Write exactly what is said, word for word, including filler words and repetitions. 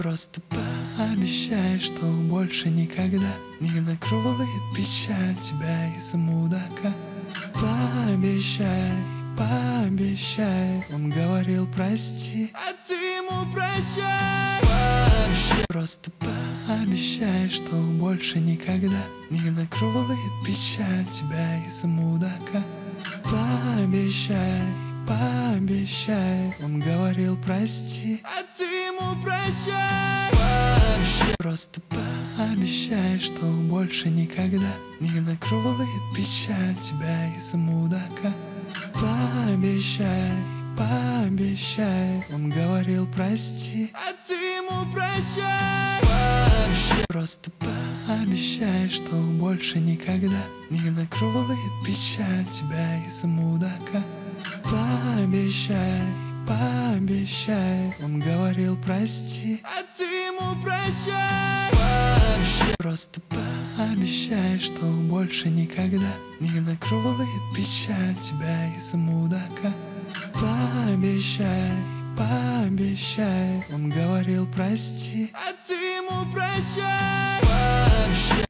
Просто пообещай, что больше никогда не накроет печаль тебя из-за мудака. Пообещай, пообещай, он говорил прости, а ты ему прощай. Пообещай. Просто пообещай, что больше никогда не накроет печаль тебя из-за мудака. Пообещай, пообещай, он говорил прости, а ты ему прощай. Пообещай. Просто пообещай, что больше никогда не накроет печаль тебя из-за мудака. Пообещай, пообещай, он говорил прости, а ты ему прощай. Пообещай. Просто пообещай, что больше никогда не накроет печаль тебя из-за мудака. Пообещай, пообещай, он говорил прости, а ты ему прощай. Пообещай. Просто пообещай, что больше никогда не накроет печаль тебя из-за мудака. Пообещай, пообещай, он говорил прости, а ты ему прощай. Пообещай.